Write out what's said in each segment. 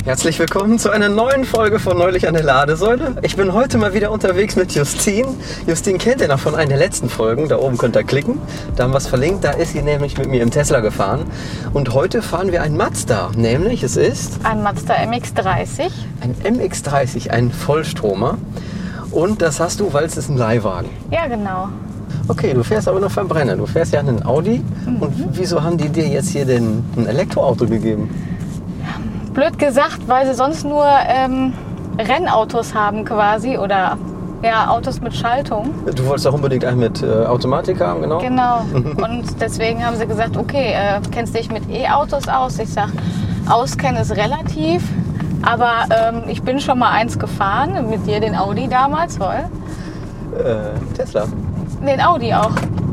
Herzlich willkommen zu einer neuen Folge von Neulich an der Ladesäule. Ich bin heute mal wieder unterwegs mit Justine. Justine kennt ihr noch von einer der letzten Folgen. Da oben könnt ihr klicken. Da haben wir es verlinkt. Da ist sie nämlich mit mir im Tesla gefahren. Und heute fahren wir einen Mazda. Nämlich es ist... Ein Mazda MX-30. Ein MX-30, ein Vollstromer. Und das hast du, weil es ist ein Leihwagen. Ja, genau. Okay, du fährst aber noch Verbrenner. Du fährst ja einen Audi. Und wieso haben die dir jetzt hier denn ein Elektroauto gegeben? Blöd gesagt, weil sie sonst nur Rennautos haben quasi oder ja, Autos mit Schaltung. Du wolltest auch unbedingt einen mit Automatik haben, genau? Genau. Und deswegen haben sie gesagt, okay, kennst dich mit E-Autos aus? Ich sag, auskennen ist relativ, aber ich bin schon mal eins gefahren, mit dir den Audi damals, voll. Tesla. Den Audi auch.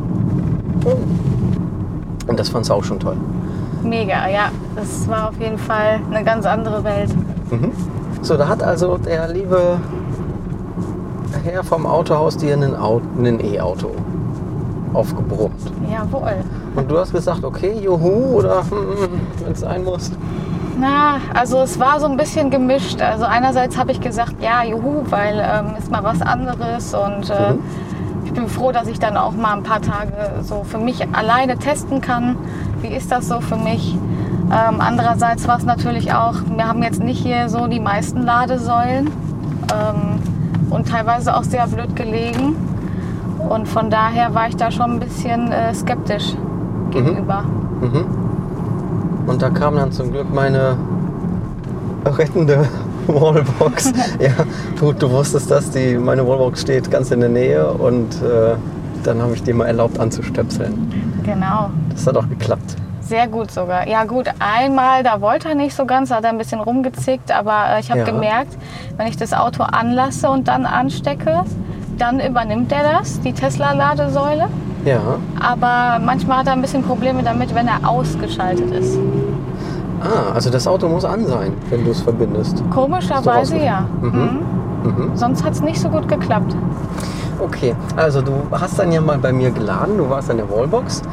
Und das fandst du auch schon toll. Mega, ja. Das war auf jeden Fall eine ganz andere Welt. Mhm. So, da hat also der liebe Herr vom Autohaus dir einen E-Auto aufgebrummt. Jawohl. Und du hast gesagt, okay, juhu, oder wenn es sein muss. Na, also es war so ein bisschen gemischt. Also einerseits habe ich gesagt, ja, juhu, weil ist mal was anderes und ich bin froh, dass ich dann auch mal ein paar Tage so für mich alleine testen kann. Wie ist das so für mich? Andererseits war es natürlich auch, wir haben jetzt nicht hier so die meisten Ladesäulen und teilweise auch sehr blöd gelegen. Und von daher war ich da schon ein bisschen skeptisch gegenüber. Mhm. Und da kam dann zum Glück meine rettende Wallbox. Ja, du wusstest das, meine Wallbox steht ganz in der Nähe und dann habe ich dir mal erlaubt anzustöpseln. Genau. Das hat auch geklappt. Sehr gut sogar. Ja gut, einmal, da wollte er nicht so ganz, da hat er ein bisschen rumgezickt, aber ich habe gemerkt, wenn ich das Auto anlasse und dann anstecke, dann übernimmt er das, die Tesla-Ladesäule. Ja. Aber manchmal hat er ein bisschen Probleme damit, wenn er ausgeschaltet ist. Ah, also das Auto muss an sein, wenn du es verbindest. Komischerweise ja. Sonst hat es nicht so gut geklappt. Okay, also du hast dann ja mal bei mir geladen, du warst an der Wallbox,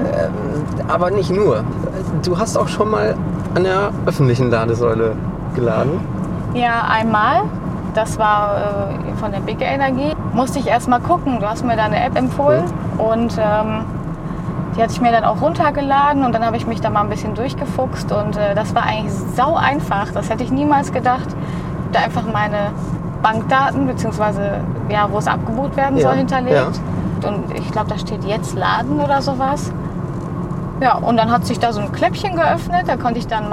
aber nicht nur. Du hast auch schon mal an der öffentlichen Ladesäule geladen. Ja, einmal. Das war von der Big Energie. Musste ich erst mal gucken. Du hast mir da eine App empfohlen und die hatte ich mir dann auch runtergeladen und dann habe ich mich da mal ein bisschen durchgefuchst und das war eigentlich sau einfach. Das hätte ich niemals gedacht. Da einfach meine Bankdaten beziehungsweise ja, wo es abgebucht werden soll, hinterlegt. Ja. Und ich glaube, da steht jetzt Laden oder sowas. Ja, und dann hat sich da so ein Kläppchen geöffnet. Da konnte ich dann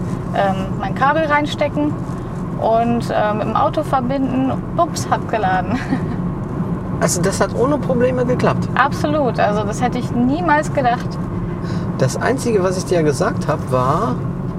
mein Kabel reinstecken und mit dem Auto verbinden. Ups, hat geladen. Also das hat ohne Probleme geklappt? Absolut, also das hätte ich niemals gedacht. Das Einzige, was ich dir gesagt habe, war,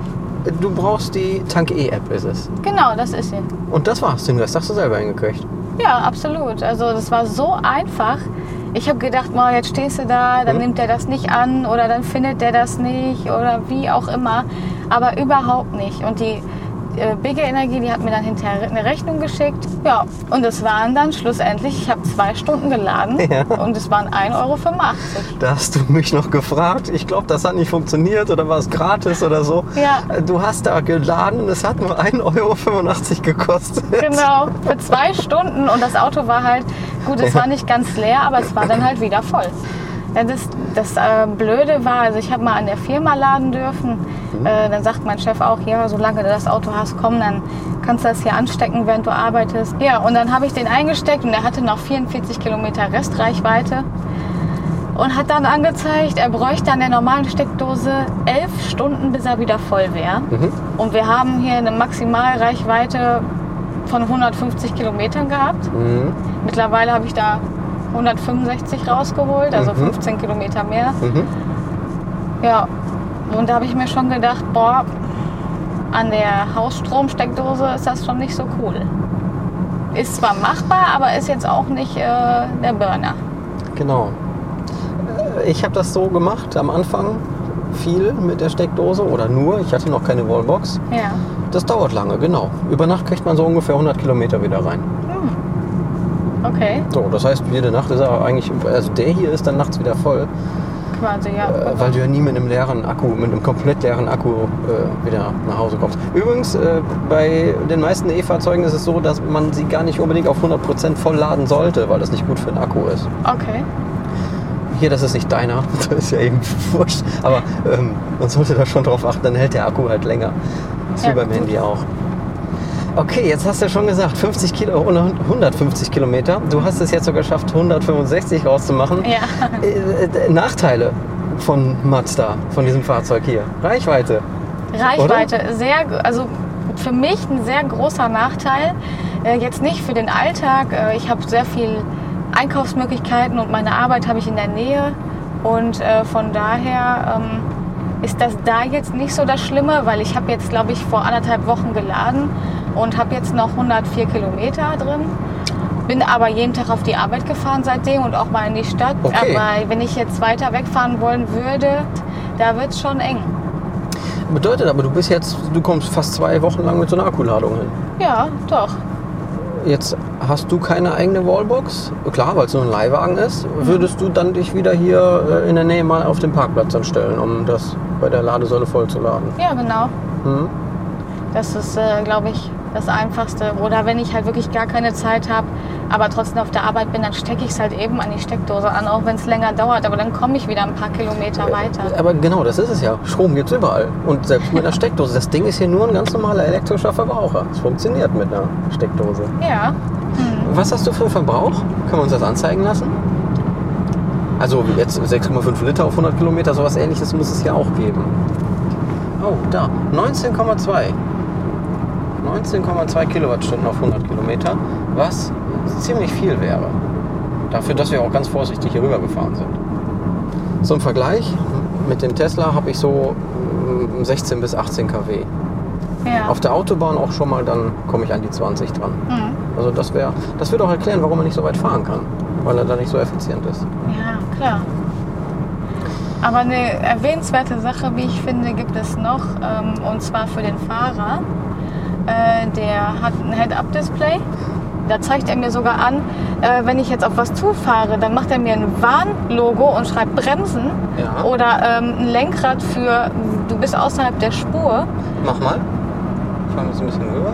du brauchst die Tank-E-App, ist es. Genau, das ist sie. Und das war's, den Rest hast du selber hingekriegt? Ja, absolut. Also das war so einfach. Ich habe gedacht, mal jetzt stehst du da, dann nimmt der das nicht an oder dann findet der das nicht oder wie auch immer. Aber überhaupt nicht. Und die Big Energie, die hat mir dann hinterher eine Rechnung geschickt. Ja, und es waren dann schlussendlich, ich habe 2 Stunden geladen und es waren 1,85 €. Da hast du mich noch gefragt. Ich glaube, das hat nicht funktioniert oder war es gratis oder so. Ja. Du hast da geladen und es hat nur 1,85 € gekostet. Genau, für 2 Stunden und das Auto war halt, gut, es war nicht ganz leer, aber es war dann halt wieder voll. Ja, das Blöde war, also ich habe mal an der Firma laden dürfen. Dann sagt mein Chef auch, ja, solange du das Auto hast, komm, dann kannst du das hier anstecken, während du arbeitest. Ja, und dann habe ich den eingesteckt und er hatte noch 44 Kilometer Restreichweite und hat dann angezeigt, er bräuchte an der normalen Steckdose 11 Stunden, bis er wieder voll wäre. Und wir haben hier eine Maximalreichweite von 150 Kilometern gehabt. Mittlerweile habe ich da 165 rausgeholt, also 15 Kilometer mehr. Ja, und da habe ich mir schon gedacht, boah, an der Hausstromsteckdose ist das schon nicht so cool. Ist zwar machbar, aber ist jetzt auch nicht der Burner. Genau. Ich habe das so gemacht am Anfang, viel mit der Steckdose oder nur, ich hatte noch keine Wallbox. Ja. Das dauert lange, genau. Über Nacht kriegt man so ungefähr 100 Kilometer wieder rein. Okay. So, das heißt, jede Nacht ist er eigentlich, also der hier ist dann nachts wieder voll. quasi, ja. Weil du ja nie mit einem leeren Akku, mit einem komplett leeren Akku wieder nach Hause kommst. Übrigens, bei den meisten E-Fahrzeugen ist es so, dass man sie gar nicht unbedingt auf 100% voll laden sollte, weil das nicht gut für den Akku ist. Okay. Hier, das ist nicht deiner, das ist ja eben wurscht. Aber man sollte da schon drauf achten, dann hält der Akku halt länger. Das ist wie beim Handy auch. Okay, jetzt hast du ja schon gesagt, 50 Kilo oder 150 Kilometer. Du hast es jetzt sogar geschafft, 165 rauszumachen. Ja. Nachteile von Mazda, von diesem Fahrzeug hier. Reichweite. Reichweite, also für mich ein sehr großer Nachteil. Jetzt nicht für den Alltag. Ich habe sehr viel Einkaufsmöglichkeiten und meine Arbeit habe ich in der Nähe. Und von daher ist das da jetzt nicht so das Schlimme, weil ich habe jetzt, glaube ich, vor 1,5 Wochen geladen und habe jetzt noch 104 Kilometer drin. Bin aber jeden Tag auf die Arbeit gefahren seitdem und auch mal in die Stadt. Okay. Aber wenn ich jetzt weiter wegfahren wollen würde, da wird es schon eng. Bedeutet aber, du kommst fast 2 Wochen lang mit so einer Akkuladung hin. Ja, doch. Jetzt hast du keine eigene Wallbox. Klar, weil es nur ein Leihwagen ist. Würdest du dann dich wieder hier in der Nähe mal auf den Parkplatz anstellen, um das bei der Ladesäule vollzuladen? Ja, genau. Mhm. Das ist, glaube ich, das Einfachste. Oder wenn ich halt wirklich gar keine Zeit habe, aber trotzdem auf der Arbeit bin, dann stecke ich es halt eben an die Steckdose an, auch wenn es länger dauert. Aber dann komme ich wieder ein paar Kilometer weiter. Aber genau, das ist es ja. Strom gibt es überall. Und selbst mit einer Steckdose. Das Ding ist hier nur ein ganz normaler elektrischer Verbraucher. Es funktioniert mit einer Steckdose. Ja. Was hast du für einen Verbrauch? Können wir uns das anzeigen lassen? Also jetzt 6,5 Liter auf 100 Kilometer, sowas Ähnliches muss es ja auch geben. Oh, da. 19,2 Kilowattstunden auf 100 Kilometer, was ziemlich viel wäre. Dafür, dass wir auch ganz vorsichtig hier rüber gefahren sind. Zum Vergleich, mit dem Tesla habe ich so 16 bis 18 kW. Ja. Auf der Autobahn auch schon mal, dann komme ich an die 20 dran. Mhm. Also das würde auch erklären, warum er nicht so weit fahren kann, weil er da nicht so effizient ist. Ja, klar. Aber eine erwähnenswerte Sache, wie ich finde, gibt es noch, und zwar für den Fahrer. Der hat ein Head-Up-Display. Da zeigt er mir sogar an, wenn ich jetzt auf was zufahre, dann macht er mir ein Warnlogo und schreibt Bremsen. Ja. Oder ein Lenkrad für, du bist außerhalb der Spur. Mach mal. Fahren wir jetzt ein bisschen rüber.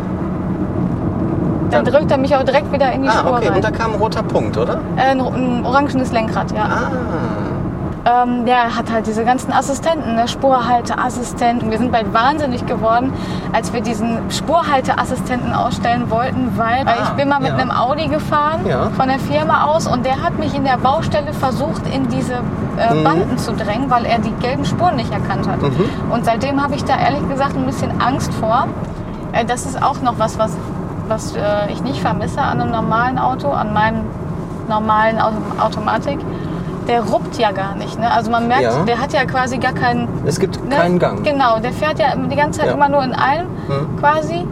Dann drückt er mich auch direkt wieder in die Spur okay. rein. Und da kam ein roter Punkt, oder? Ein orangenes Lenkrad, ja. Der hat halt diese ganzen Assistenten, ne? Spurhalteassistenten. Wir sind bald wahnsinnig geworden, als wir diesen Spurhalteassistenten ausstellen wollten, weil ich bin mal mit einem Audi gefahren von der Firma aus und der hat mich in der Baustelle versucht, in diese Banden zu drängen, weil er die gelben Spuren nicht erkannt hat. Und seitdem habe ich da ehrlich gesagt ein bisschen Angst vor. Das ist auch noch was ich nicht vermisse an einem normalen Auto, an meinem normalen Automatik. Der ruppt ja gar nicht. Ne? Also man merkt, der hat ja quasi gar keinen... Es gibt keinen Gang. Genau, der fährt ja die ganze Zeit immer nur in einem quasi.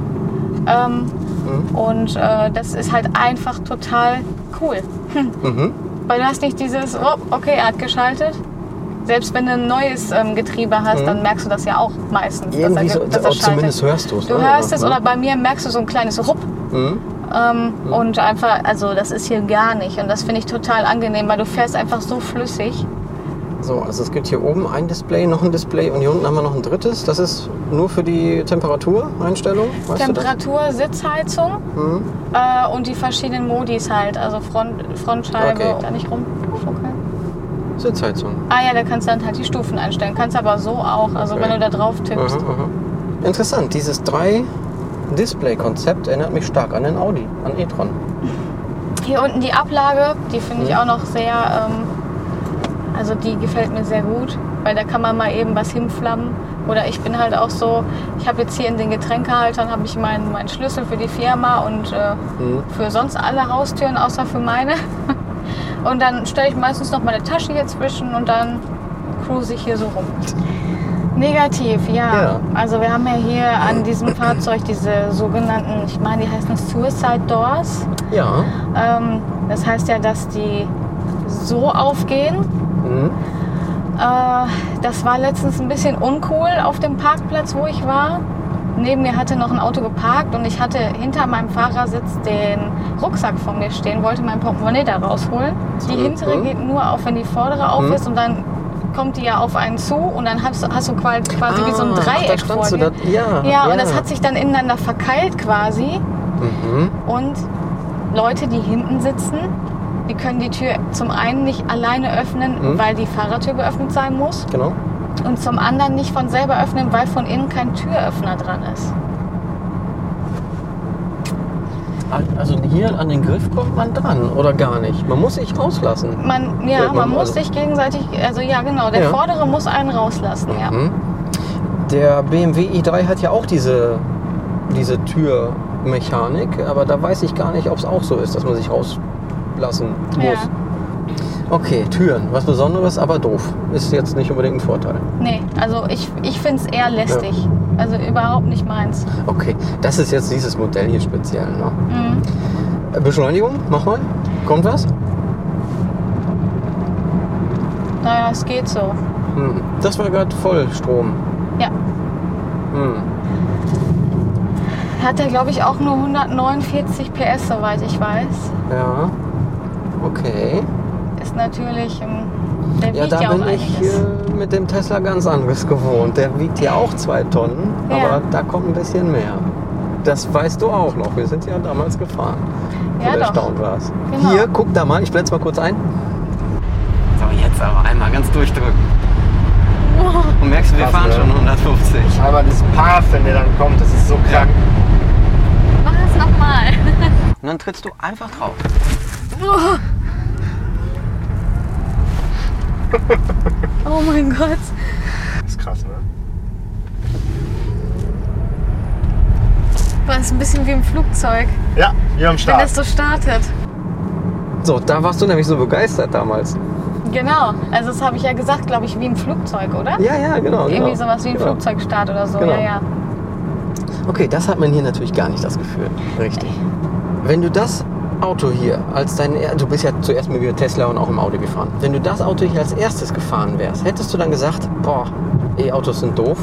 Und das ist halt einfach total cool. Weil du hast nicht dieses, okay, er hat geschaltet. Selbst wenn du ein neues Getriebe hast, dann merkst du das ja auch meistens. Irgendwie dass er zumindest hörst du es. Du hörst es oder bei mir merkst du so ein kleines Rupp. Und einfach, also das ist hier gar nicht. Und das finde ich total angenehm, weil du fährst einfach so flüssig. So, also es gibt hier oben ein Display, noch ein Display und hier unten haben wir noch ein drittes. Das ist nur für die Temperatureinstellung, weißt Temperatur, Sitzheizung und die verschiedenen Modis halt. Also Frontscheibe, da nicht rumfuckeln. Sitzheizung. Ja, da kannst du dann halt die Stufen einstellen. Kannst aber so auch, also wenn du da drauf tippst. Interessant, dieses 3-Display-Konzept erinnert mich stark an den Audi, an e-tron. Hier unten die Ablage, die finde ich auch noch sehr, also die gefällt mir sehr gut, weil da kann man mal eben was hinflammen. Oder ich bin halt auch so, ich habe jetzt hier in den Getränkehaltern habe ich meinen Schlüssel für die Firma und für sonst alle Haustüren, außer für meine. Und dann stelle ich meistens noch meine Tasche hier zwischen und dann cruise ich hier so rum. Negativ, ja. Also wir haben ja hier an diesem Fahrzeug diese sogenannten, ich meine, die heißen Suicide Doors. Ja. Das heißt ja, dass die so aufgehen. Das war letztens ein bisschen uncool auf dem Parkplatz, wo ich war. Neben mir hatte noch ein Auto geparkt und ich hatte hinter meinem Fahrersitz den Rucksack von mir stehen, wollte mein Portemonnaie da rausholen. Die hintere geht nur auf, wenn die vordere auf ist und dann kommt die ja auf einen zu und dann hast du quasi wie so ein Dreieck vor dir. Ja, und das hat sich dann ineinander verkeilt quasi. Und Leute, die hinten sitzen, die können die Tür zum einen nicht alleine öffnen, weil die Fahrertür geöffnet sein muss. Genau. Und zum anderen nicht von selber öffnen, weil von innen kein Türöffner dran ist. Also hier an den Griff kommt man dran oder gar nicht? Man muss sich rauslassen. Man muss sich gegenseitig, also ja genau, der Vordere muss einen rauslassen, ja. Der BMW i3 hat ja auch diese Türmechanik, aber da weiß ich gar nicht, ob es auch so ist, dass man sich rauslassen muss. Ja. Okay, Türen, was Besonderes, aber doof. Ist jetzt nicht unbedingt ein Vorteil. Nee, also ich finde es eher lästig. Ja. Also überhaupt nicht meins. Okay, das ist jetzt dieses Modell hier speziell. Ne? Beschleunigung, mach mal. Kommt was? Naja, es geht so. Das war gerade Vollstrom. Ja. Hat er, glaube ich, auch nur 149 PS, soweit ich weiß. Ja, okay. Ist natürlich, der wiegt da ja auch bin ich mit dem Tesla ganz anderes gewohnt. Der wiegt ja auch 2 Tonnen, aber da kommt ein bisschen mehr. Das weißt du auch noch. Wir sind ja damals gefahren. Ja, du doch. erstaunt warst. Genau. Hier, guck da mal. Ich blende es mal kurz ein. So, jetzt aber einmal ganz durchdrücken. Wow. Und merkst du, wir fahren schon 150. Aber das Path, wenn der dann kommt, das ist so krank. Mach es nochmal. Und dann trittst du einfach drauf. Oh mein Gott. Das ist krass, ne? Das ist ein bisschen wie im Flugzeug, Ja, wie am wenn Start. das so startet. So, da warst du nämlich so begeistert damals. Genau, also das habe ich ja gesagt, glaube ich, wie im Flugzeug, oder? Ja, genau. Irgendwie sowas wie ein Flugzeugstart oder so, Genau. ja. Okay, das hat man hier natürlich gar nicht, das Gefühl. Richtig. Wenn du das Auto hier als du bist ja zuerst mit Tesla und auch im Audi gefahren. Wenn du das Auto hier als erstes gefahren wärst, hättest du dann gesagt, boah, E-Autos sind doof?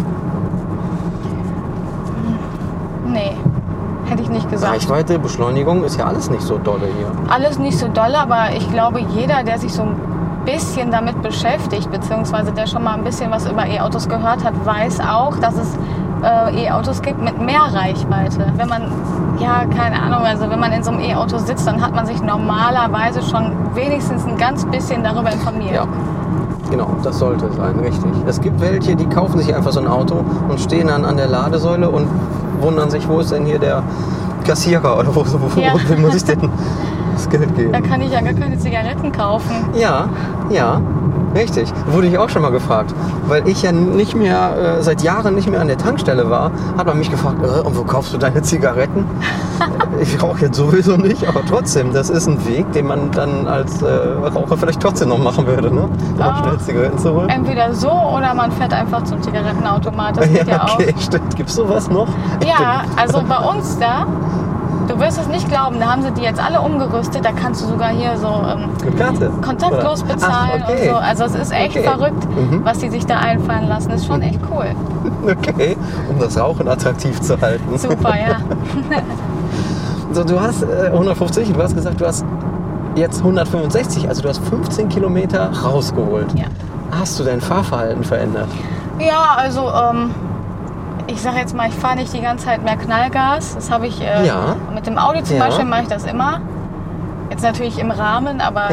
Nee, hätte ich nicht gesagt. Reichweite, Beschleunigung ist ja alles nicht so dolle hier. Alles nicht so doll, aber ich glaube, jeder, der sich so ein bisschen damit beschäftigt, beziehungsweise der schon mal ein bisschen was über E-Autos gehört hat, weiß auch, dass es E-Autos gibt mit mehr Reichweite. Wenn man, keine Ahnung, also wenn man in so einem E-Auto sitzt, dann hat man sich normalerweise schon wenigstens ein ganz bisschen darüber informiert. Ja, genau, das sollte sein, richtig. Es gibt welche, die kaufen sich einfach so ein Auto und stehen dann an der Ladesäule und wundern sich, wo ist denn hier der Kassierer oder wo muss ich denn das Geld geben? Da kann ich ja gar keine Zigaretten kaufen. Ja, richtig. Wurde ich auch schon mal gefragt. Weil ich ja nicht mehr, seit Jahren nicht mehr an der Tankstelle war, hat man mich gefragt, und wo kaufst du deine Zigaretten? Ich rauche jetzt sowieso nicht, aber trotzdem, das ist ein Weg, den man dann als Raucher vielleicht trotzdem noch machen würde, ne? Um schnell Zigaretten zu holen. Entweder so oder man fährt einfach zum Zigarettenautomat. Das geht ja auch. Okay, stimmt. Gibt's sowas noch? Ja, also bei uns da, du wirst es nicht glauben, da haben sie die jetzt alle umgerüstet. Da kannst du sogar hier so Mit Karte? kontaktlos Oder? bezahlen Ach, okay. und so. Also es ist echt verrückt, was die sich da einfallen lassen. Das ist schon echt cool. Okay, um das Rauchen attraktiv zu halten. Super, ja. So, du hast 150, du hast gesagt, du hast jetzt 165, also du hast 15 Kilometer rausgeholt. Ja. Hast du dein Fahrverhalten verändert? Ja, also ich sage jetzt mal, ich fahre nicht die ganze Zeit mehr Knallgas. Das habe ich mit dem Audi zum Beispiel mache ich das immer. Jetzt natürlich im Rahmen, aber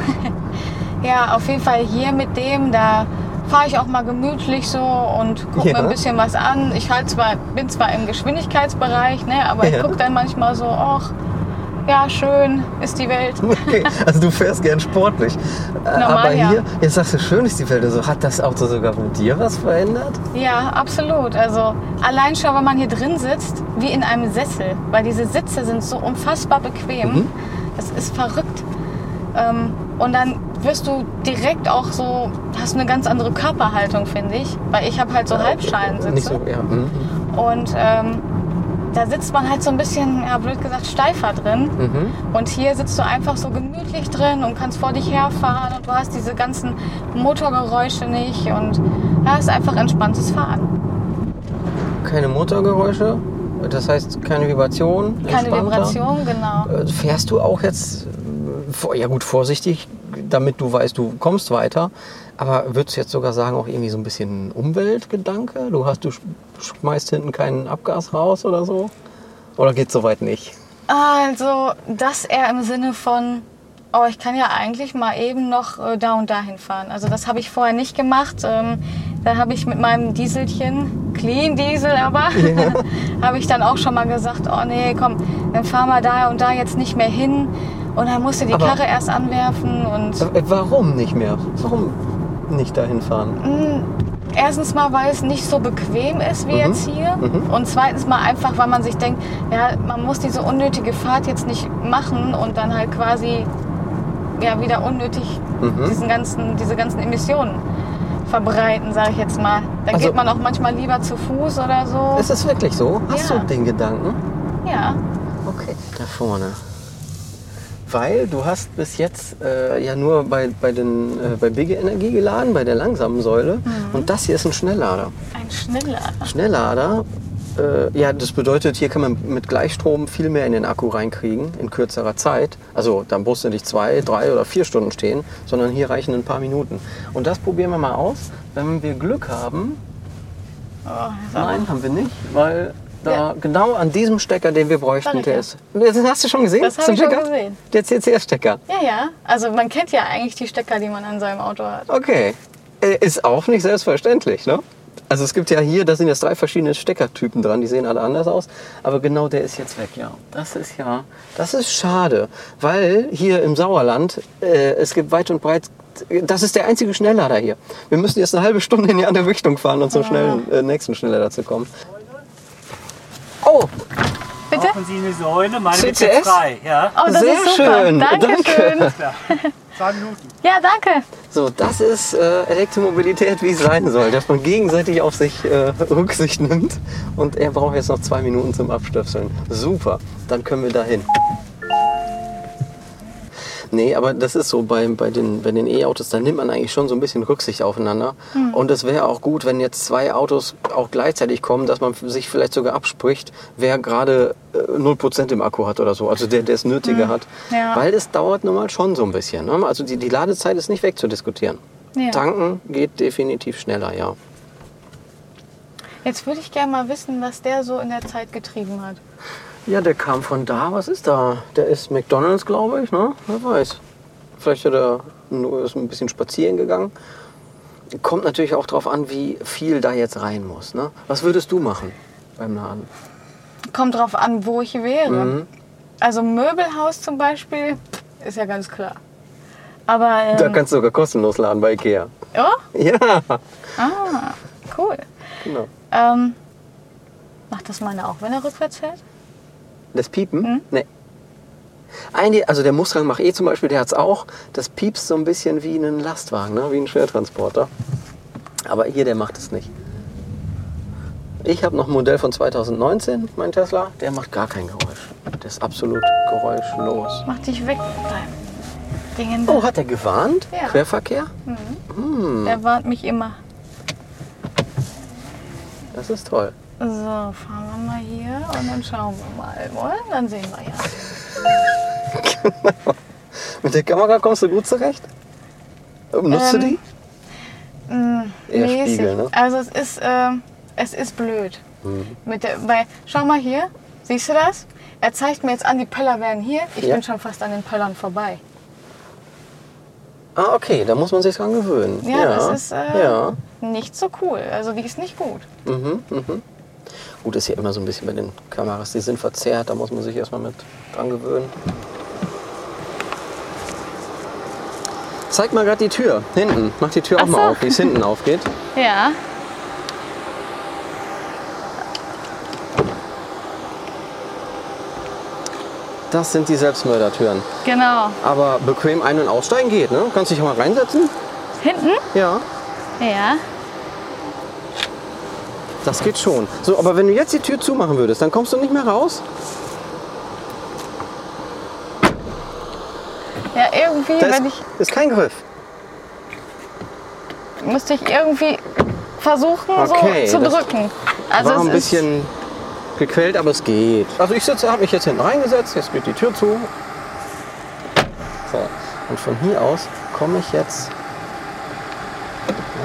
ja, auf jeden Fall hier mit dem, da fahre ich auch mal gemütlich so und gucke mir ein bisschen was an. Ich bin zwar im Geschwindigkeitsbereich, ne, aber ich gucke dann manchmal so, ach, ja, schön ist die Welt. Okay, also du fährst gern sportlich. Normal, aber hier, ja. jetzt sagst du, schön ist die Welt. Also hat das Auto sogar mit dir was verändert? Ja, absolut. Also allein schon, wenn man hier drin sitzt, wie in einem Sessel, weil diese Sitze sind so unfassbar bequem. Das ist verrückt. Und dann wirst du direkt auch so, hast eine ganz andere Körperhaltung, finde ich. Weil ich habe halt so Halbschalensitze. Nicht so, ja. Und da sitzt man halt so ein bisschen, ja, blöd gesagt, steifer drin. Und hier sitzt du einfach so gemütlich drin und kannst vor dich herfahren und du hast diese ganzen Motorgeräusche nicht und ja, es ist einfach entspanntes Fahren. Keine Motorgeräusche, das heißt keine Vibration? Keine Vibration, genau. Fährst du auch jetzt, ja gut, vorsichtig, damit du weißt, du kommst weiter, Aber würdest du jetzt sogar sagen, auch irgendwie so ein bisschen Umweltgedanke? Du schmeißt hinten keinen Abgas raus oder so? Oder geht's soweit nicht? Also das eher im Sinne von, oh, ich kann ja eigentlich mal eben noch da und dahin fahren. Also das habe ich vorher nicht gemacht. Da habe ich mit meinem Dieselchen, Clean Diesel aber, habe ich dann auch schon mal gesagt, oh nee, komm, dann fahren wir da und da jetzt nicht mehr hin. Und dann musste die Karre erst anwerfen. Und warum nicht mehr? Warum nicht dahin fahren? Erstens mal, weil es nicht so bequem ist wie jetzt hier. Und zweitens mal einfach, weil man sich denkt, ja, man muss diese unnötige Fahrt jetzt nicht machen und dann halt quasi ja, wieder unnötig diese ganzen Emissionen verbreiten, sage ich jetzt mal. Dann geht man auch manchmal lieber zu Fuß oder so. Ist es wirklich so? Hast Ja. du den Gedanken? Ja. Okay, da vorne. Weil du hast bis jetzt ja nur bei Bigge Energie geladen, bei der langsamen Säule. Und das hier ist ein Schnelllader. Ein Schnelllader. Schnelllader, ja, das bedeutet, hier kann man mit Gleichstrom viel mehr in den Akku reinkriegen, in kürzerer Zeit. Also da musst du nicht 2, 3 oder 4 Stunden stehen, sondern hier reichen ein paar Minuten. Und das probieren wir mal aus. Wenn wir Glück haben, nein, haben wir nicht, weil da genau an diesem Stecker, den wir bräuchten, der ist. Das hast du schon gesehen? Das habe ich schon gesehen. Der CCS-Stecker. Ja. Also man kennt ja eigentlich die Stecker, die man an seinem Auto hat. Okay. Ist auch nicht selbstverständlich, ne? Also es gibt ja hier, da sind jetzt 3 verschiedene Steckertypen dran, die sehen alle anders aus. Aber genau der ist jetzt weg, ja. Das ist schade, weil hier im Sauerland, es gibt weit und breit, das ist der einzige Schnelllader hier. Wir müssen jetzt eine halbe Stunde in die andere Richtung fahren, um zum nächsten Schnelllader zu kommen. Oh, Bitte? Brauchen Sie eine Säule? Meine wird CCS? jetzt frei. Ja? Oh, das sehr ist super. schön. Dankeschön. Danke. 2 Minuten. Ja, danke. So, das ist Elektromobilität, wie es sein soll, dass man gegenseitig auf sich Rücksicht nimmt. Und er braucht jetzt noch 2 Minuten zum Abstöpseln. Super, dann können wir dahin. Nee, aber das ist so, bei den E-Autos, da nimmt man eigentlich schon so ein bisschen Rücksicht aufeinander. Und es wäre auch gut, wenn jetzt 2 Autos auch gleichzeitig kommen, dass man sich vielleicht sogar abspricht, wer gerade 0% im Akku hat oder so, also der es nötiger hat. Ja. Weil es dauert nun mal schon so ein bisschen. Ne? Also die Ladezeit ist nicht wegzudiskutieren. Ja. Tanken geht definitiv schneller, ja. Jetzt würde ich gerne mal wissen, was der so in der Zeit getrieben hat. Ja, der kam von da. Was ist da? Der ist McDonald's, glaube ich, ne? Wer weiß. Vielleicht ist ein bisschen spazieren gegangen. Kommt natürlich auch darauf an, wie viel da jetzt rein muss. Ne? Was würdest du machen beim Laden? Kommt drauf an, wo ich wäre. Also Möbelhaus zum Beispiel, ist ja ganz klar. Aber Da kannst du sogar kostenlos laden bei Ikea. oh? Ja, Ah, cool. genau. Macht das meine auch, wenn er rückwärts fährt? Das Piepen? Nee. Also der Mustang Mach-E zum Beispiel, der hat es auch. Das piepst so ein bisschen wie ein Lastwagen, ne? Wie ein Schwertransporter. Aber hier, der macht es nicht. Ich habe noch ein Modell von 2019, mein Tesla. Der macht gar kein Geräusch. Der ist absolut geräuschlos. Mach dich weg mit deinem Dingen. Oh, hat er gewarnt? Ja. Querverkehr? Der warnt mich immer. Das ist toll. So, fahren wir mal hier und dann schauen wir mal. Und dann sehen wir ja. Mit der Kamera kommst du gut zurecht? Nutzt du die? Eher Mäßig. Spiegel, ne? Also es ist blöd. Weil, schau mal hier, siehst du das? Er zeigt mir jetzt an, die Pöller wären hier. Ich Ja. bin schon fast an den Pöllern vorbei. Ah, okay, da muss man sich dran gewöhnen. Ja, das ist ja. nicht so cool. Also die ist nicht gut. Gut, ist ja immer so ein bisschen bei den Kameras, die sind verzerrt, da muss man sich erstmal mit dran gewöhnen. Zeig mal gerade die Tür, hinten. Mach die Tür auch Ach so. mal auf, wie es hinten aufgeht. Ja. Das sind die Selbstmördertüren. Genau. Aber bequem ein- und aussteigen geht, ne? Kannst dich auch mal reinsetzen? Hinten? Ja, Ja. das geht schon. So, aber wenn du jetzt die Tür zumachen würdest, dann kommst du nicht mehr raus? Ja, irgendwie, Da wenn ist kein Griff. müsste ich irgendwie versuchen, Okay, so zu das drücken. Also War ein es ist, bisschen gequält, aber es geht. Also ich habe mich jetzt hinten reingesetzt, jetzt geht die Tür zu. So, und von hier aus komme ich jetzt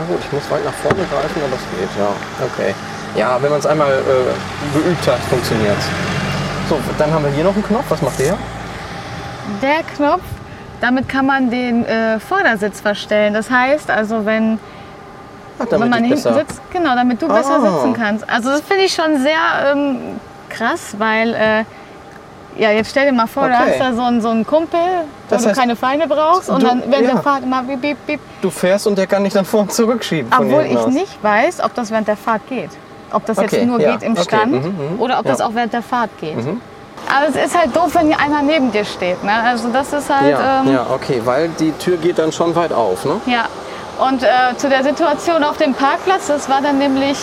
gut, ich muss weit nach vorne greifen, aber es geht, ja. Okay. Ja, wenn man es einmal geübt hat, funktioniert es. So, dann haben wir hier noch einen Knopf. Was macht der? Der Knopf, damit kann man den Vordersitz verstellen. Das heißt, also wenn man hinten sitzt, genau, damit du besser sitzen kannst. Also das finde ich schon sehr krass, weil ja, jetzt stell dir mal vor, du hast da so einen Kumpel, wo du keine Feinde brauchst und dann während der Fahrt immer bip, bip, bip. Du fährst und der kann dich dann vor und zurückschieben. Obwohl ich nicht weiß, ob das während der Fahrt geht. Ob das jetzt nur geht im Stand oder ob das auch während der Fahrt geht. Aber es ist halt doof, wenn hier einer neben dir steht. Ne? Also das ist halt... Ja, okay, weil die Tür geht dann schon weit auf, ne? Ja, und zu der Situation auf dem Parkplatz, das war dann nämlich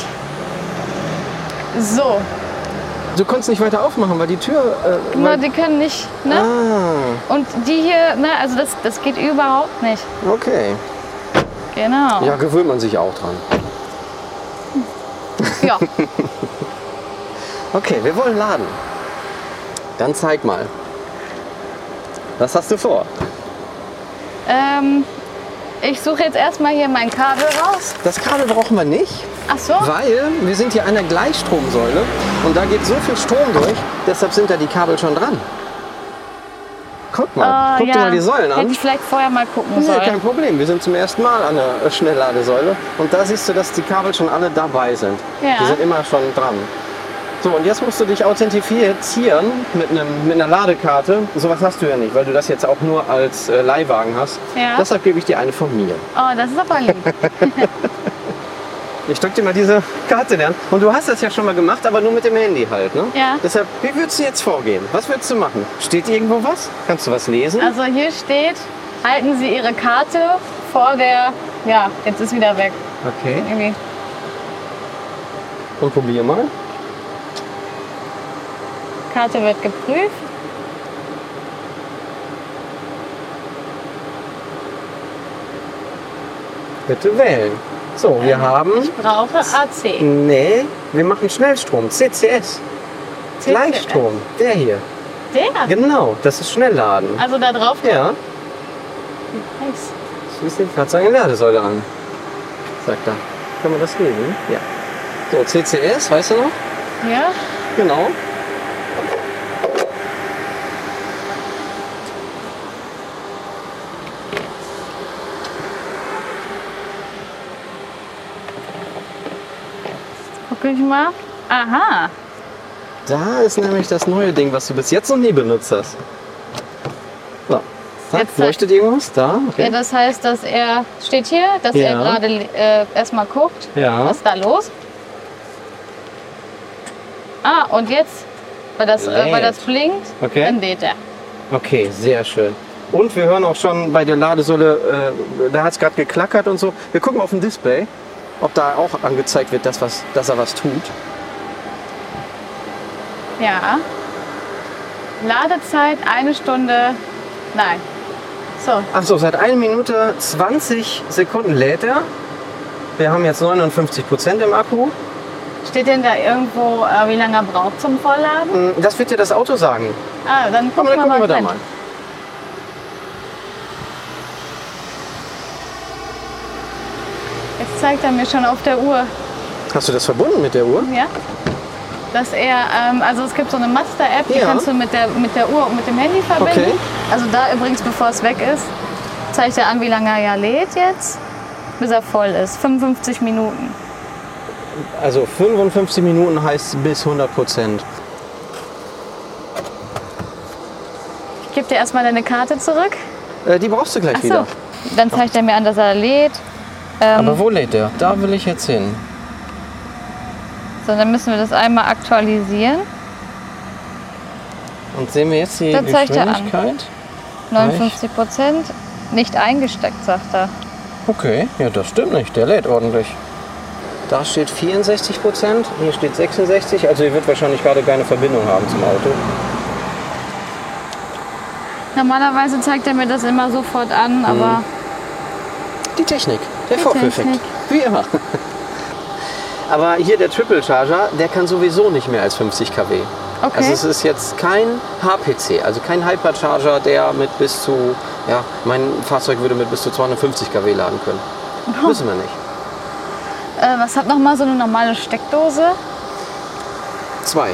so. Du konntest nicht weiter aufmachen, weil die Tür... Genau, die können nicht, ne? Ah. Und die hier, ne, also das geht überhaupt nicht. Okay. Genau. Ja, gewöhnt man sich auch dran. Ja. Okay, wir wollen laden. Dann zeig mal. Was hast du vor? Ich suche jetzt erstmal hier mein Kabel raus. Das Kabel brauchen wir nicht. Ach so? Weil wir sind hier an der Gleichstromsäule und da geht so viel Strom durch, deshalb sind da die Kabel schon dran. Guck mal, guck dir mal die Säulen an. Hätte ich vielleicht vorher mal gucken Nee, sollen. kein Problem. Wir sind zum ersten Mal an der Schnellladesäule und da siehst du, dass die Kabel schon alle dabei sind. Ja. Die sind immer schon dran. So, und jetzt musst du dich authentifizieren mit einer Ladekarte. Sowas hast du ja nicht, weil du das jetzt auch nur als Leihwagen hast. Ja. Deshalb gebe ich dir eine von mir. Oh, das ist aber lieb. Ich drück dir mal diese Karte in. Und du hast das ja schon mal gemacht, aber nur mit dem Handy halt, ne? Ja. Deshalb, wie würdest du jetzt vorgehen? Was würdest du machen? Steht irgendwo was? Kannst du was lesen? Also hier steht, halten Sie Ihre Karte vor der... Ja, jetzt ist wieder weg. Okay. Irgendwie. Und probier mal. Karte wird geprüft. Bitte wählen. So, wir haben... Ich brauche AC. Nee, wir machen Schnellstrom. CCS. Gleichstrom. Der hier. Der? Genau, das ist Schnellladen. Also da drauf? Ja. Nice. Schließt den Fahrzeug in Ladesäule an. Sagt er. Kann man das lesen? Ja. So, CCS, weißt du noch? Ja. Genau. Guck ich mal. Aha. Da ist nämlich das neue Ding, was du bis jetzt noch nie benutzt hast. So. Jetzt leuchtet irgendwas? Da? Okay. Ja, das heißt, dass er steht hier, dass Ja. er gerade erstmal guckt, Ja. was ist da los. Ah, und jetzt, weil das blinkt, Okay. dann lädt er. Okay, sehr schön. Und wir hören auch schon bei der Ladesäule, da hat es gerade geklackert und so. Wir gucken auf dem Display, ob da auch angezeigt wird, dass er was tut. Ja. Ladezeit 1 Stunde. Nein. So. Achso, seit 1 Minute 20 Sekunden lädt er. Wir haben jetzt 59% im Akku. Steht denn da irgendwo, wie lange er braucht zum Vollladen? Das wird dir das Auto sagen. Ah, dann Komm, gucken dann gucken wir da rein. mal. Jetzt zeigt er mir schon auf der Uhr. Hast du das verbunden mit der Uhr? Ja. Dass er, also es gibt so eine Mazda-App, die Ja. kannst du mit der Uhr und mit dem Handy verbinden. Okay. Also da übrigens, bevor es weg ist, zeigt er an, wie lange er ja lädt jetzt, bis er voll ist. 55 Minuten. Also 55 Minuten heißt bis 100%. Ich gebe dir erstmal deine Karte zurück. Die brauchst du gleich Ach so. wieder. Dann zeigt er mir an, dass er lädt. Aber wo lädt der? Da will ich jetzt hin. So, dann müssen wir das einmal aktualisieren. Und sehen wir jetzt die Da zeigt er an. Geschwindigkeit? 59%. Nicht eingesteckt, sagt er. Okay, ja, das stimmt nicht. Der lädt ordentlich. Da steht 64%, hier steht 66%. Also hier wird wahrscheinlich gerade keine Verbindung haben zum Auto. Normalerweise zeigt er mir das immer sofort an, aber Die Technik, der Die Vorführeffekt. Technik. Wie immer. Aber hier der Triple Charger, der kann sowieso nicht mehr als 50 kW. okay. Also es ist jetzt kein HPC, also kein Hypercharger, der mit bis zu, ja, mein Fahrzeug würde mit bis zu 250 kW laden können. Wissen wir nicht. Was hat nochmal so eine normale Steckdose? 2.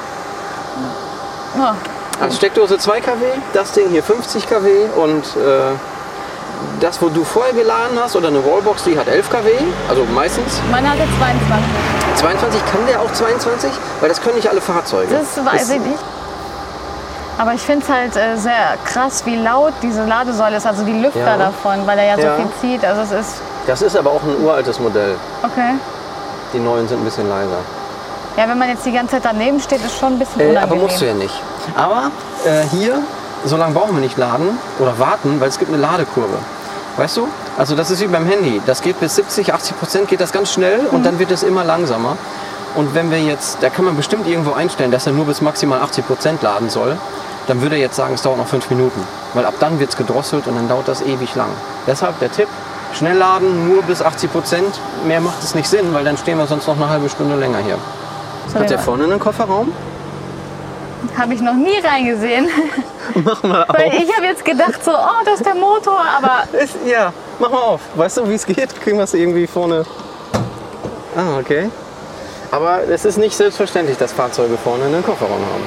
Oh, Also Steckdose 2 kW, das Ding hier 50 kW und das, wo du vorher geladen hast, oder eine Wallbox, die hat 11 kW, also meistens. meine hatte 22. 22, kann der auch 22? Weil das können nicht alle Fahrzeuge. Das weiß ich nicht. Aber ich finde es halt sehr krass, wie laut diese Ladesäule ist, also die Lüfter Ja. davon, weil er ja so Ja. viel zieht. Also es ist, Das ist aber auch ein uraltes Modell. okay. Die neuen sind ein bisschen leiser. Ja, wenn man jetzt die ganze Zeit daneben steht, ist schon ein bisschen unangenehm. Aber musst du ja nicht. Aber hier, so lange brauchen wir nicht laden oder warten, weil es gibt eine Ladekurve. Weißt du? Also das ist wie beim Handy. Das geht bis 70-80% geht das ganz schnell und dann wird es immer langsamer. Und wenn wir jetzt, da kann man bestimmt irgendwo einstellen, dass er nur bis maximal 80% laden soll, dann würde er jetzt sagen, es dauert noch 5 Minuten. Weil ab dann wird es gedrosselt und dann dauert das ewig lang. Deshalb der Tipp, schnell laden, nur bis 80%. Mehr macht es nicht Sinn, weil dann stehen wir sonst noch eine halbe Stunde länger hier. Hat der vorne einen Kofferraum? Habe ich noch nie reingesehen. Mach mal auf. Weil ich habe jetzt gedacht so, oh, das ist der Motor, aber Ja, mach mal auf. Weißt du, wie es geht? Kriegen wir es irgendwie vorne. Ah, okay. Aber es ist nicht selbstverständlich, dass Fahrzeuge vorne einen Kofferraum haben.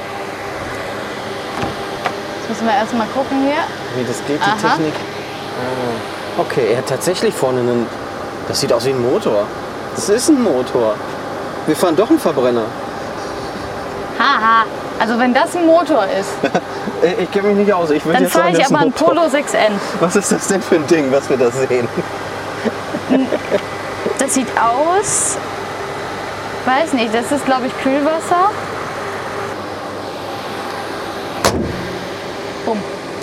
jetzt müssen wir erstmal gucken hier. Wie das geht, die Aha. Technik. Ah, okay, er hat tatsächlich vorne einen. Das sieht aus wie ein Motor. Das ist ein Motor. Wir fahren doch einen Verbrenner. Haha, also wenn das ein Motor ist, Ich kenne mich nicht aus. Ich würde dann jetzt fahre sagen, ich das ist aber ein einen Motor. Polo 6N. Was ist das denn für ein Ding, was wir da sehen? Das sieht aus, weiß nicht, das ist glaube ich Kühlwasser. Bumm.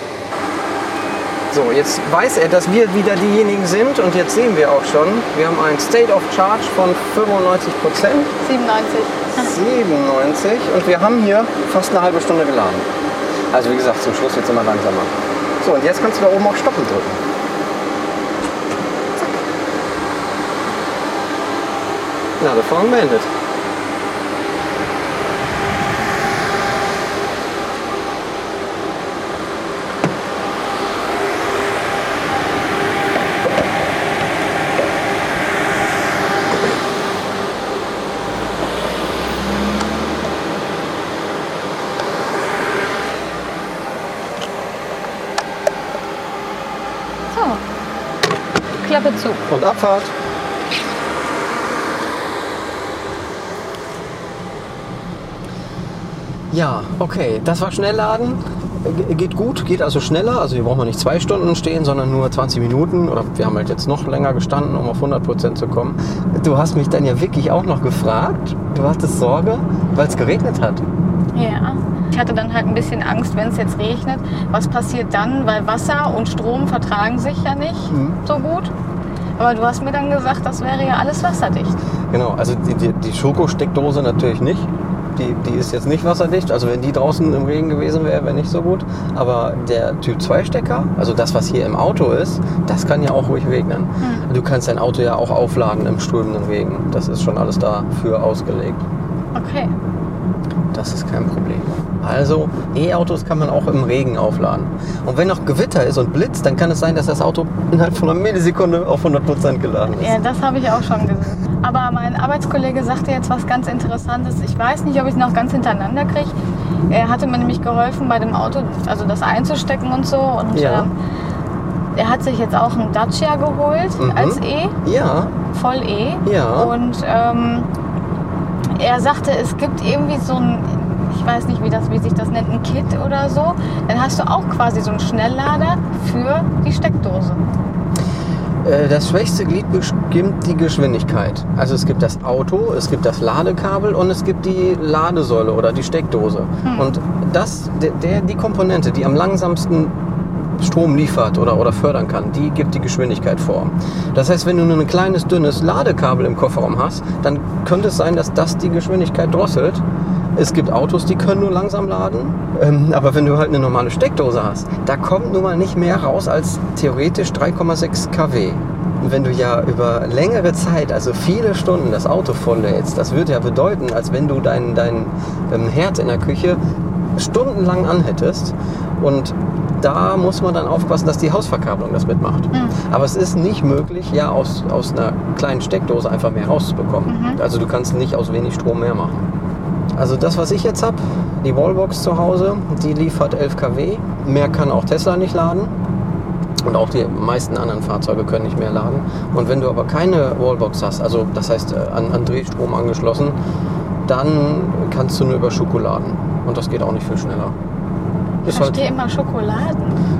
So, jetzt weiß er, dass wir wieder diejenigen sind und jetzt sehen wir auch schon, wir haben ein State of Charge von 95%, 97. 97 und wir haben hier fast eine halbe Stunde geladen. Also wie gesagt, zum Schluss wird es immer langsamer. So, und jetzt kannst du da oben auf Stoppen drücken. Na, Ladefang beendet. So, Klappe zu. Und Abfahrt. Ja, okay, das war Schnellladen. Geht gut, geht also schneller. Also hier braucht man nicht 2 Stunden stehen, sondern nur 20 Minuten. Oder wir haben halt jetzt noch länger gestanden, um auf 100% zu kommen. Du hast mich dann ja wirklich auch noch gefragt. Du hattest Sorge, weil es geregnet hat. Ja. Ich hatte dann halt ein bisschen Angst, wenn es jetzt regnet. Was passiert dann? Weil Wasser und Strom vertragen sich ja nicht so gut. Aber du hast mir dann gesagt, das wäre ja alles wasserdicht. Genau, also die Schokosteckdose natürlich nicht. Die ist jetzt nicht wasserdicht. Also wenn die draußen im Regen gewesen wäre, wäre nicht so gut. Aber der Typ 2 Stecker, also das, was hier im Auto ist, das kann ja auch ruhig regnen. Du kannst dein Auto ja auch aufladen im strömenden Regen. Das ist schon alles dafür ausgelegt. Okay. Das ist kein Problem. Also E-Autos kann man auch im Regen aufladen. Und wenn noch Gewitter ist und blitzt, dann kann es sein, dass das Auto innerhalb von einer Millisekunde auf 100% geladen ist. Ja, das habe ich auch schon gesehen. Aber mein Arbeitskollege sagte jetzt was ganz Interessantes. Ich weiß nicht, ob ich es noch ganz hintereinander kriege. Er hatte mir nämlich geholfen, bei dem Auto, also das einzustecken und so. Und Ja. Er hat sich jetzt auch einen Dacia geholt als E, Ja, voll E. Ja. Und er sagte, es gibt irgendwie so ein, ich weiß nicht, wie sich das nennt, ein Kit oder so. Dann hast du auch quasi so einen Schnelllader für die Steckdose. das schwächste Glied bestimmt die Geschwindigkeit. Also es gibt das Auto, es gibt das Ladekabel und es gibt die Ladesäule oder die Steckdose. Und die Komponente, die am langsamsten Strom liefert oder fördern kann, die gibt die Geschwindigkeit vor. Das heißt, wenn du nur ein kleines, dünnes Ladekabel im Kofferraum hast, dann könnte es sein, dass das die Geschwindigkeit drosselt. Es gibt Autos, die können nur langsam laden, aber wenn du halt eine normale Steckdose hast, da kommt nun mal nicht mehr raus als theoretisch 3,6 kW. Und wenn du ja über längere Zeit, also viele Stunden, das Auto volllädst, das würde ja bedeuten, als wenn du deinen Herd in der Küche stundenlang anhättest und da muss man dann aufpassen, dass die Hausverkabelung das mitmacht. Aber es ist nicht möglich, ja, aus einer kleinen Steckdose einfach mehr rauszubekommen. Also du kannst nicht aus wenig Strom mehr machen. Also das, was ich jetzt habe, die Wallbox zu Hause, die liefert 11 kW. Mehr kann auch Tesla nicht laden. Und auch die meisten anderen Fahrzeuge können nicht mehr laden. Und wenn du aber keine Wallbox hast, also das heißt an Drehstrom angeschlossen, dann kannst du nur über Schuko laden. Und das geht auch nicht viel schneller. Ich verstehe immer Schokoladen.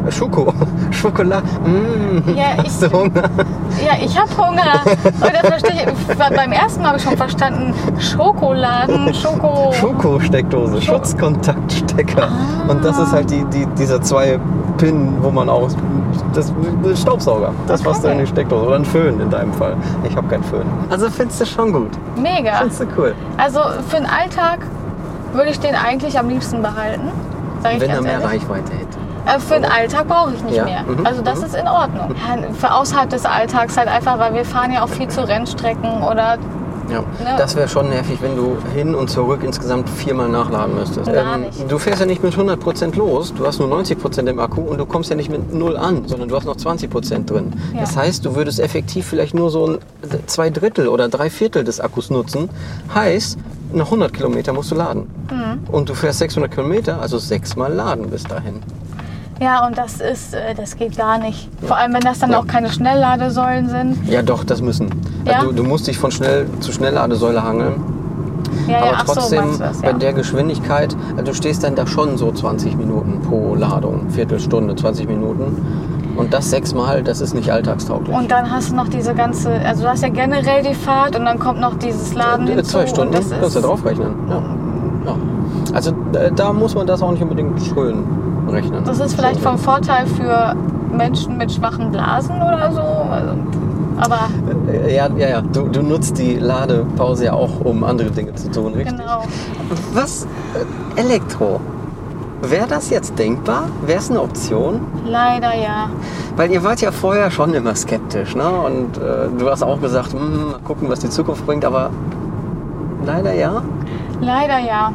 Schokolade. Ja, hast du Hunger? Ja, ich habe Hunger. Und das verstehe ich. Beim ersten Mal habe ich schon verstanden. Schokoladen, Schoko-Steckdose, Schutzkontaktstecker. Und das ist halt dieser 2 Pin, wo man auch das Staubsauger, das passt in die Steckdose oder ein Föhn in deinem Fall. Ich habe keinen Föhn. Also findest du schon gut. Mega. Findest du cool. Also für den Alltag würde ich den eigentlich am liebsten behalten. Wenn er mehr Reichweite hätte. Für den Alltag brauche ich nicht mehr. Also das ist in Ordnung. Für außerhalb des Alltags halt einfach, weil wir fahren ja auch viel zu Rennstrecken oder... Ja, das wäre schon nervig, wenn du hin und zurück insgesamt 4-mal nachladen müsstest. Du fährst ja nicht mit 100% los, du hast nur 90% im Akku und du kommst ja nicht mit 0 an, sondern du hast noch 20% drin. Ja. Das heißt, du würdest effektiv vielleicht nur so 2/3 oder 3/4 des Akkus nutzen. Heißt, nach 100 Kilometer musst du laden. Und du fährst 600 Kilometer, also 6-mal laden bis dahin. Ja, und das geht gar nicht. Vor allem, wenn das dann auch keine Schnellladesäulen sind. Ja, doch, das müssen. Ja? Du musst dich von Schnell zu Schnellladesäule hangeln. Ja, aber ja, trotzdem, so das, bei der Geschwindigkeit, also du stehst dann da schon so 20 Minuten pro Ladung, Viertelstunde, 20 Minuten. Und das 6-mal, das ist nicht alltagstauglich. Und dann hast du noch diese ganze, also du hast ja generell die Fahrt und dann kommt noch dieses Laden hinzu. 2 Stunden, kannst du drauf rechnen. Ja. Also da muss man das auch nicht unbedingt schön rechnen. Das ist vielleicht vom Vorteil für Menschen mit schwachen Blasen oder so. Also, aber ja. Du nutzt die Ladepause ja auch, um andere Dinge zu tun, richtig? Genau. Was? Elektro? Wäre das jetzt denkbar? Wäre es eine Option? Leider ja. Weil ihr wart ja vorher schon immer skeptisch, ne? Und du hast auch gesagt, mal gucken, was die Zukunft bringt, aber leider ja? Leider ja.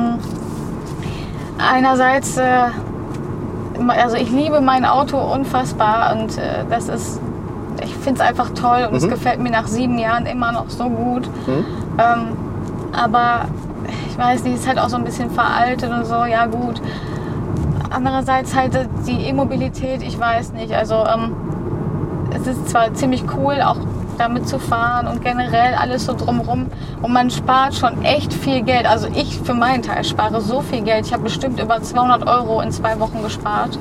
Einerseits, also ich liebe mein Auto unfassbar und ich finde es einfach toll und es gefällt mir nach 7 Jahren immer noch so gut. Aber ich weiß nicht, es ist halt auch so ein bisschen veraltet und so, ja gut. Andererseits halt die E-Mobilität, ich weiß nicht, also es ist zwar ziemlich cool, auch damit zu fahren und generell alles so drumherum und man spart schon echt viel Geld. Also ich für meinen Teil spare so viel Geld, ich habe bestimmt über 200 € in 2 Wochen gespart.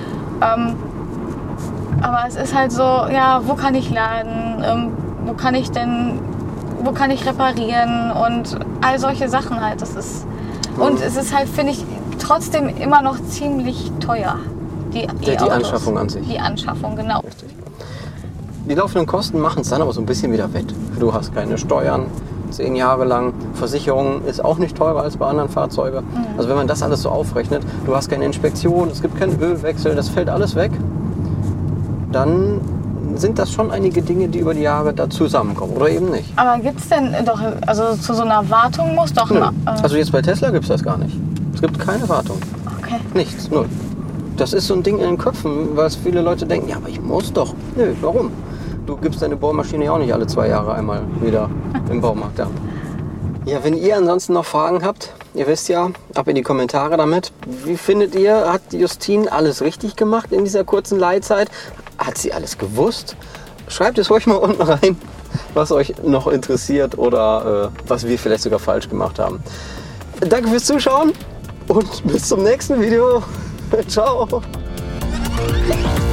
Aber es ist halt so, ja, wo kann ich laden, wo kann ich reparieren und all solche Sachen halt. Und es ist halt, finde ich, trotzdem immer noch ziemlich teuer. Die Anschaffung an sich. Die Anschaffung, genau. Richtig. Die laufenden Kosten machen es dann aber so ein bisschen wieder wett. Du hast keine Steuern, 10 Jahre lang. Versicherung ist auch nicht teurer als bei anderen Fahrzeugen. Also wenn man das alles so aufrechnet, du hast keine Inspektion, es gibt keinen Ölwechsel, das fällt alles weg, dann sind das schon einige Dinge, die über die Jahre da zusammenkommen oder eben nicht. Aber gibt es denn doch, also zu so einer Wartung muss doch mal... Also jetzt bei Tesla gibt es das gar nicht. Es gibt keine Wartung. Okay. Nichts, null. Das ist so ein Ding in den Köpfen, was viele Leute denken, ja, aber ich muss doch. Nö, warum? Du gibst deine Bohrmaschine ja auch nicht alle 2 Jahre einmal wieder im Baumarkt ab. Ja, wenn ihr ansonsten noch Fragen habt, ihr wisst ja, ab in die Kommentare damit. Wie findet ihr, hat Justine alles richtig gemacht in dieser kurzen Leitzeit? Hat sie alles gewusst? Schreibt es ruhig mal unten rein, was euch noch interessiert oder was wir vielleicht sogar falsch gemacht haben. Danke fürs Zuschauen und bis zum nächsten Video. Ciao.